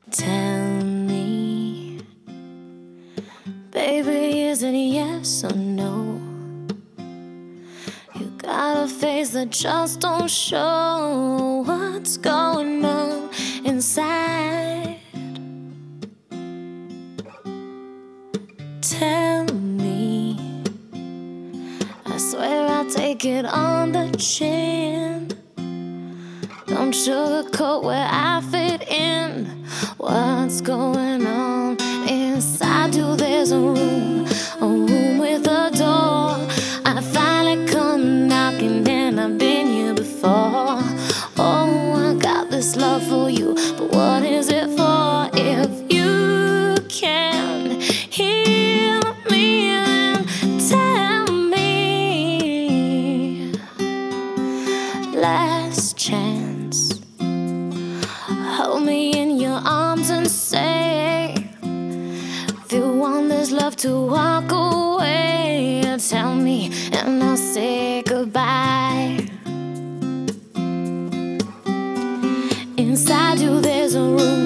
Tell me, baby, is it yes or no? You got a face that just don't show what's going on inside. Tell me, I swear I'll take it on the chin. Don't sugarcoat where I fit in. What's going on inside you? There's a room with a door. I finally come knocking and I've been here before. Oh, I got this love for you, but what is it for? If you can hear me, then tell me. Last chance, hold me in your arms and say, if you want this love to walk away, tell me and I'll say goodbye. Inside you there's a room